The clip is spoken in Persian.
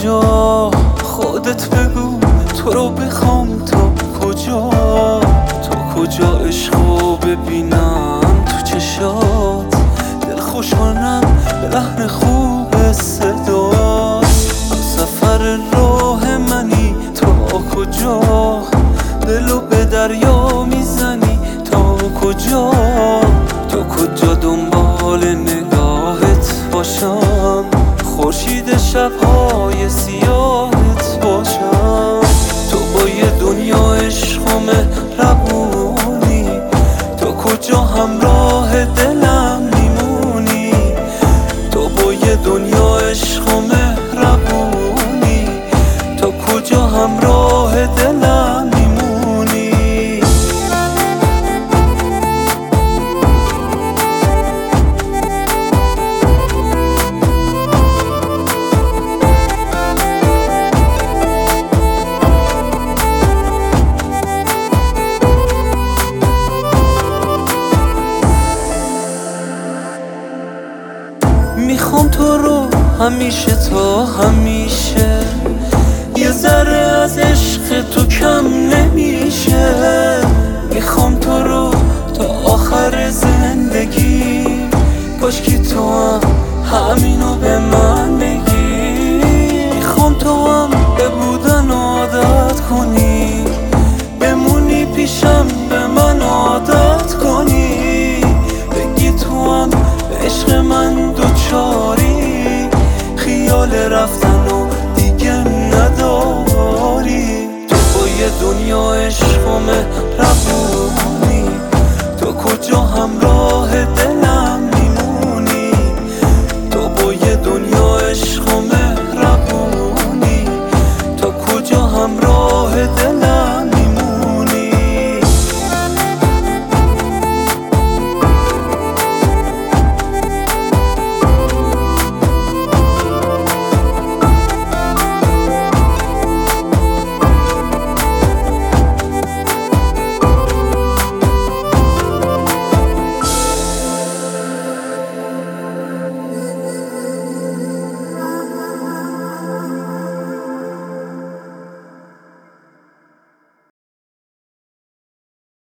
کجا؟ خودت بگو تو رو بخوام تا کجا؟ تا کجا عشقو ببینم تو چشات، دل خوش کنم به لحن خوب صدات. سفر راه منی تا کجا؟ دلو به دریا میزنی تا کجا؟ تا کجا دنبال نگاهت باشم، خورشید شب‌های سیاهت باشم. تو با یه دنیا عشق و مهربونی، تا کجا همراه دلم میمونی؟ تو با یه دنیا عشق و مهربونی، تا کجا همراه دلم میمونی؟ میخوام تو رو همیشه تا همیشه، یه ذره از عشق تو کم نمیشه. میخوام تو رو تا آخر زندگی، کاشکی تو هم همینو به من